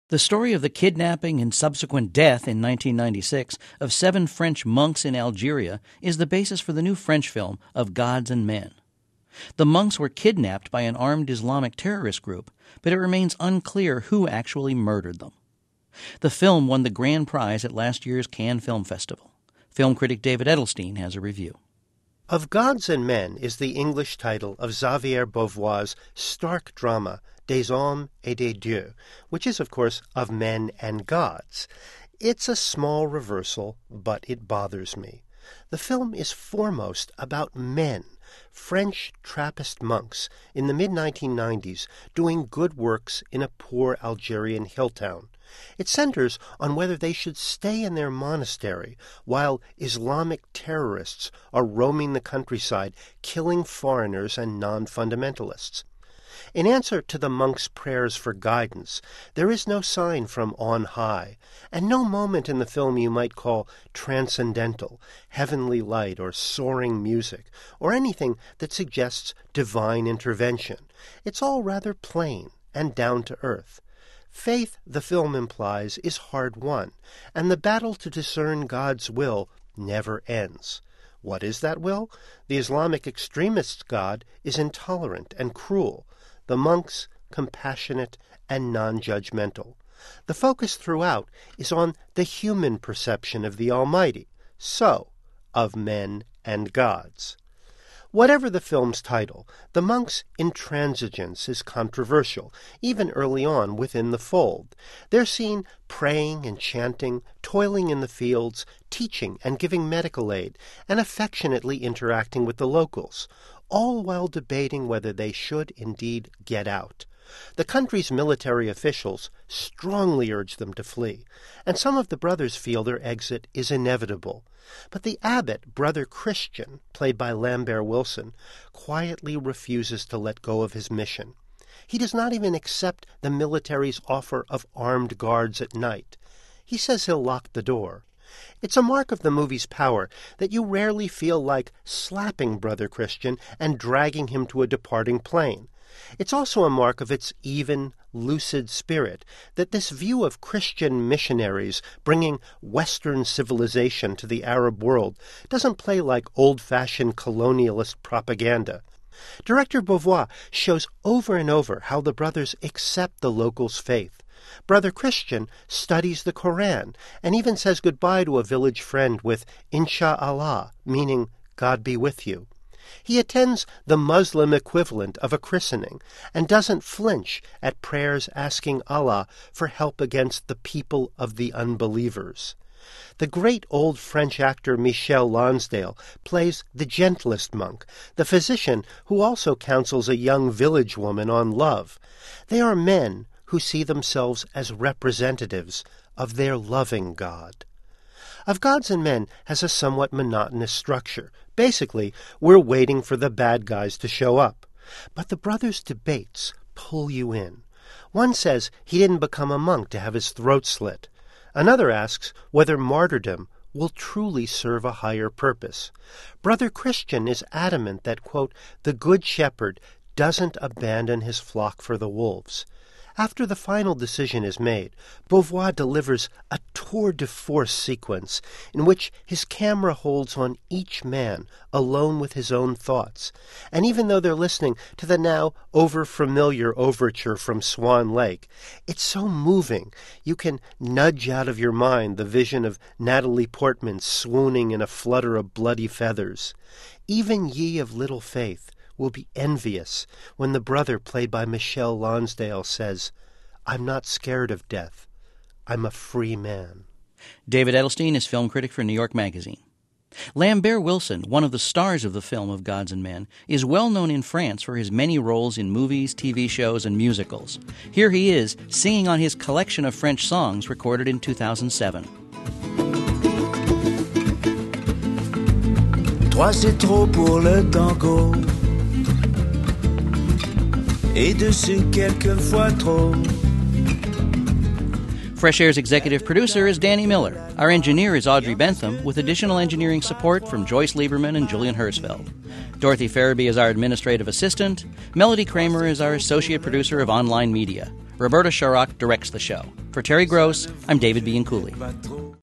The story of the kidnapping and subsequent death in 1996 of 7 French monks in Algeria is the basis for the new French film Of Gods and Men. The monks were kidnapped by an armed Islamic terrorist group, but it remains unclear who actually murdered them. The film won the grand prize at last year's Cannes Film Festival. Film critic David Edelstein has a review. Of Gods and Men is the English title of Xavier Beauvoir's stark drama Des Hommes et des Dieux, which is, of course, Of Men and Gods. It's a small reversal, but it bothers me. The film is foremost about men, French Trappist monks in the mid-1990s doing good works in a poor Algerian hill town. It centers on whether they should stay in their monastery while Islamic terrorists are roaming the countryside, killing foreigners and non-fundamentalists. In answer to the monks' prayers for guidance, there is no sign from on high, and no moment in the film you might call transcendental, heavenly light or soaring music, or anything that suggests divine intervention. It's all rather plain and down to earth. Faith, the film implies, is hard won, and the battle to discern God's will never ends. What is that will? The Islamic extremists' God is intolerant and cruel. The monks, compassionate and non-judgmental. The focus throughout is on the human perception of the Almighty, so, of men and gods. Whatever the film's title, the monks' intransigence is controversial, even early on within the fold. They're seen praying and chanting, toiling in the fields, teaching and giving medical aid, and affectionately interacting with the locals, all while debating whether they should indeed get out. The country's military officials strongly urge them to flee, and some of the brothers feel their exit is inevitable. But the abbot, Brother Christian, played by Lambert Wilson, quietly refuses to let go of his mission. He does not even accept the military's offer of armed guards at night. He says he'll lock the door. It's a mark of the movie's power that you rarely feel like slapping Brother Christian and dragging him to a departing plane. It's also a mark of its even, lucid spirit that this view of Christian missionaries bringing Western civilization to the Arab world doesn't play like old-fashioned colonialist propaganda. Director Beauvoir shows over and over how the brothers accept the locals' faith. Brother Christian studies the Koran and even says goodbye to a village friend with Insha'Allah, meaning God be with you. He attends the Muslim equivalent of a christening and doesn't flinch at prayers asking Allah for help against the people of the unbelievers. The great old French actor Michel Lonsdale plays the gentlest monk, the physician who also counsels a young village woman on love. They are men who see themselves as representatives of their loving God. Of Gods and Men has a somewhat monotonous structure. Basically, we're waiting for the bad guys to show up. But the brothers' debates pull you in. One says he didn't become a monk to have his throat slit. Another asks whether martyrdom will truly serve a higher purpose. Brother Christian is adamant that, quote, the Good Shepherd doesn't abandon his flock for the wolves. After the final decision is made, Beauvoir delivers a tour de force sequence in which his camera holds on each man alone with his own thoughts. And even though they're listening to the now over-familiar overture from Swan Lake, it's so moving you can nudge out of your mind the vision of Natalie Portman swooning in a flutter of bloody feathers. Even ye of little faith will be envious when the brother played by Michel Lonsdale says, I'm not scared of death. I'm a free man. David Edelstein is film critic for New York Magazine. Lambert Wilson, one of the stars of the film Of Gods and Men, is well known in France for his many roles in movies, TV shows, and musicals. Here he is, singing on his collection of French songs recorded in 2007. Trois c'est trop pour le tango, et dessus quelquefois trop. Fresh Air's executive producer is Danny Miller. Our engineer is Audrey Bentham, with additional engineering support from Joyce Lieberman and Julian Hersfeld. Dorothy Farabee is our administrative assistant. Melody Kramer is our associate producer of online media. Roberta Shorrock directs the show. For Terry Gross, I'm David Bianculli.